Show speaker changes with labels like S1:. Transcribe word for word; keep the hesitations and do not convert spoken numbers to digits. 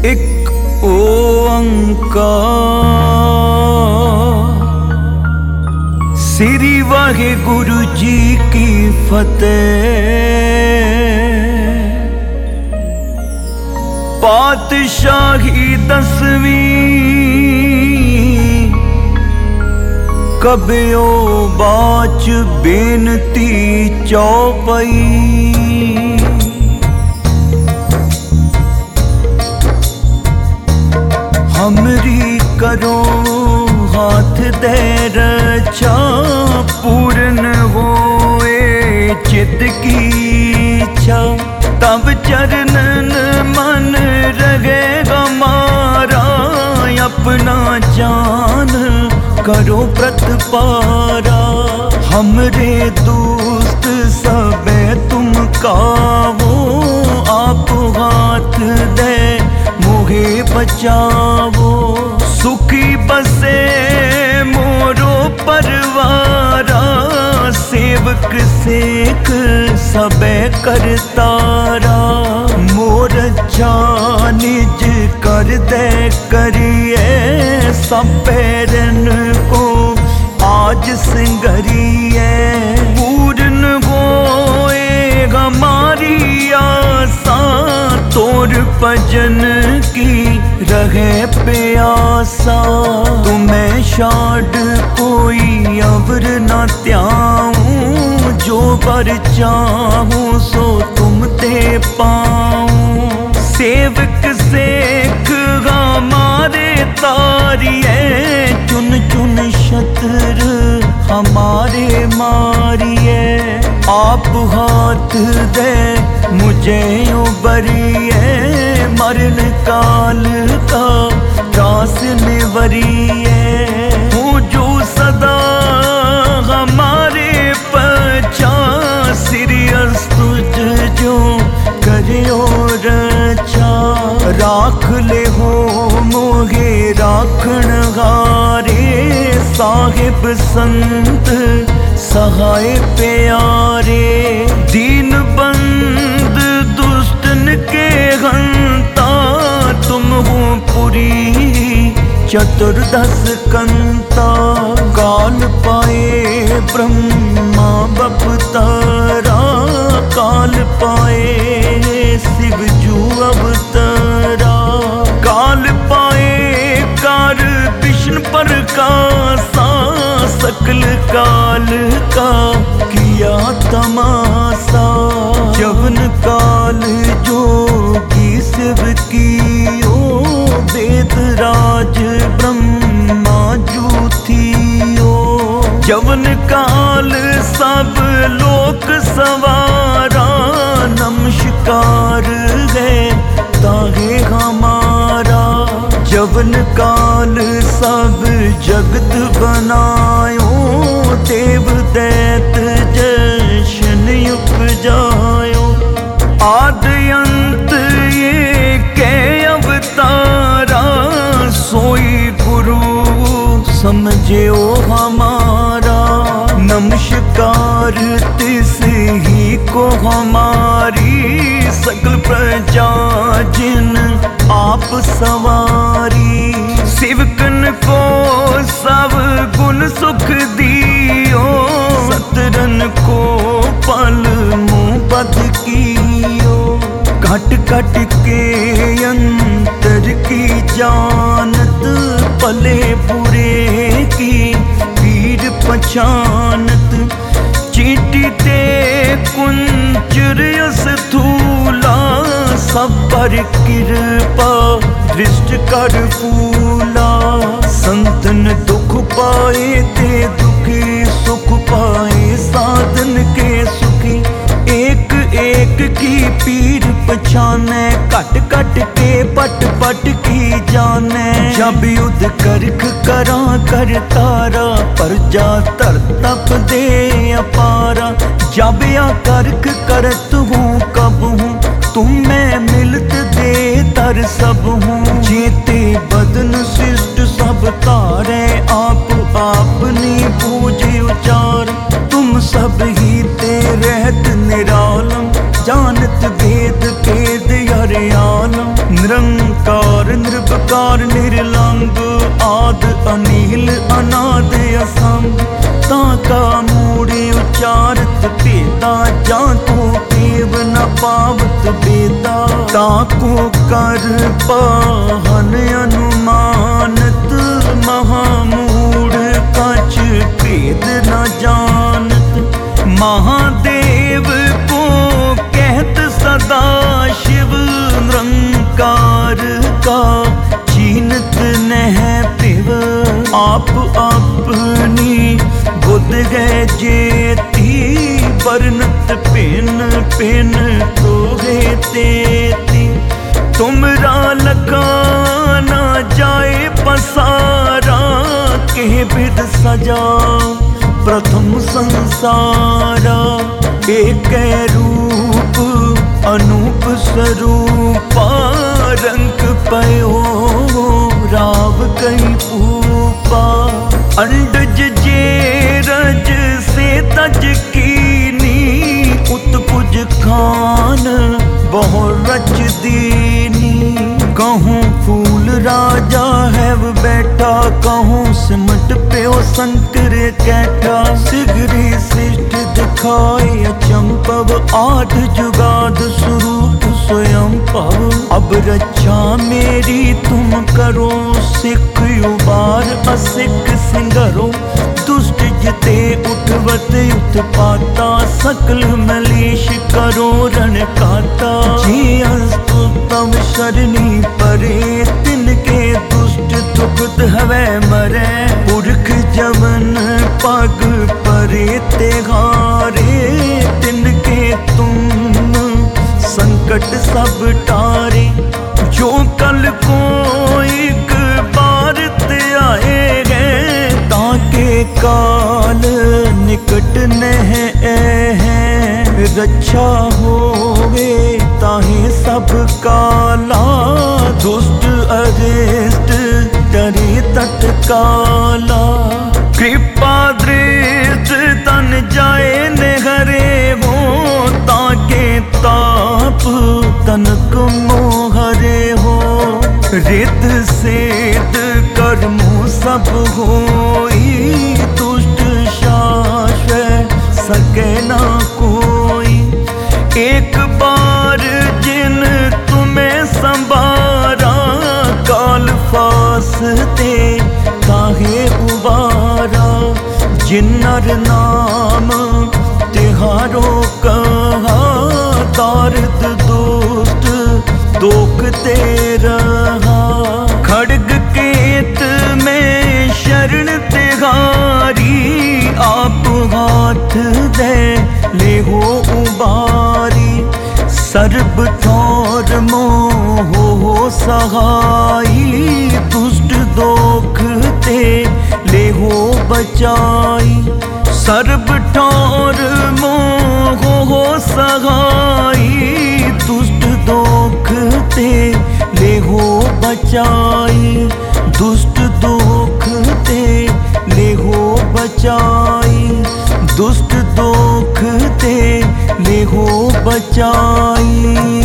S1: एक ओंकार। श्री वाहिगुरु जी की फतेह। पातशाही दसवीं कबियो बाच बेनती चौपई। हमरी करो हाथ दे रक्षा, पूर्ण होए चित की इच्छा। तब चरणन मन रहेगा मारा, अपना जान करो प्रतिपारा। हमरे दोस्त सबे तुम कावो, आप हाथ दे मोहे बचावो। सुखी बसे मोरो परवारा, सेवक सेक सबे करतारा। मोर निज कर दे करिए, सब पैरन को आज सिंगरिए। पूर्ण होए हमारी आशा, तोर भजन की रहे प्यासा। तुम्हें शाड कोई अवर न त्याऊं, जो बर चाहूं सो तुम ते पाऊं। सेवक सेख हमारे तारिए, चुन चुन शत्र हमारे मारिए। आप हाथ दे मुझे उबरिए, मरण काल का त्रास निवरिए। हूँ जो सदा हमारे पचा, श्री अस्तुत जो करियो रक्षा। राख ले हो मोहे राखण हारे, साहिब संत सहाय प्यारे। दीन बंद दुष्टन के हंता, तुम हो पुरी चतुर्दश कंता। काल पाए ब्रह्मा बपतारा, काल पाए शिव जू अवतारा। काल पाए कार विष्णु प्रकाशा, सकल काल का किया तमाशा। जवन काल जोगी शिव कियो, वेद राज ब्रह्मा जू थियो। जवन काल सब लोक सवारा, नमस्कार है ताहे हमारा। जवन काल सब जगत बनायो, देव दैत जशन उपजायो। आद अंत ये के अवतारा, सोई गुरु समझो हमारा। नमस्कार तिस ही को हमारी, सकल प्रजा जिन आप सवारी। सेवकन को सब गुण सुख दियो, सतरन को पल मुँह बद कियो। घट घट के अंतर की जानत, पले बुरे की पीर पहचानत। चींटी ते कुंजर स्थूला, सब पर कृपा दृष्ट कर फूला। संतन दुख पाए ते दुखी, सुख पाए साधन के सुखी। एक एक की पीर पछाने, कट कट के पट पट की जाने। जब युद्ध करख करा कर तारा, प्रजा तर तप दे अपारा। जब या करख करत हूँ कब हूँ, तुम मैं मिलत दे तर सब हूँ। जेते बदन शिष्ट सब तारे, आप आपनी पूजे उचार। तुम सब ही ते रहत निरालम, जानत भेद भेद हरियालम। निरंकार निराकार निर्विकार निर्लंब आद अनील अनाद असंग ताका मूड़ी उचारत भेदा जा तू देव न पावत बेदा ताको कर पाहन अनुमानत महामूढ़ कछ भेद न जानत महादेव को कहत सदा शिव निरंकार का चीनत नह पिव आप अपनी बुध गए जेती बरनत पिन पिन तोहे तेती तुमरा लखा न जाए पसारा के बिद सजा प्रथम संसारा एक रूप अनूप स्वरूपा रंग पयो राव कई पूपा अंडज जेरज से तज कीनी उत्पुज खान बहु रच दीनी कहूँ फूल राजा है वो बैठा कहूँ सिमट प्यो शंकर कैठा सिगरी सिष्ट दिखाए अचंपव आठ जुगाद स्वरूप स्वयं पव अब रक्षा मेरी तुम करो सिख उबार असिख सिंगरो दुष्ट जिते उठवत उत्पाता सकल मलेश करो रण काता जी अस्तु तम शरणी परे तिनके दुष्ट दुखत हवै मरै पुरख जवन पग परे तेहारे तिनके तुम संकट सब टारे जो कल को एक बार ते आए गए ताके काल निकट नह है रक्षा होवे ताहे सब काला दुष्ट अरिष्ट डरे तत्काला कृपा दृष्ट तन जाए निहरे वो ताके ताप तनक मोहरे हो रित सेत कर्मों सब होई दुष्ट शाश्वत सके ना कोई एक बार जिन तुम्हें संभारा काल फासते काहे उबारा जिन्नर नाम तिहारो कहा दारद दुष्ट दोख ते रहा खड्ग केत में शरण तिहारी आप हाथ दे ले हो उबारी सर्ब ठौर मोह हो सहाई दुष्ट दोख ते ले हो बचाई सर्ब ठौर मोह हो सहाई दुष्ट दोख ते ले हो बचाई दुष्ट दोख ते ले हो बचाई दुष्ट दोख ते ले हो बचाई।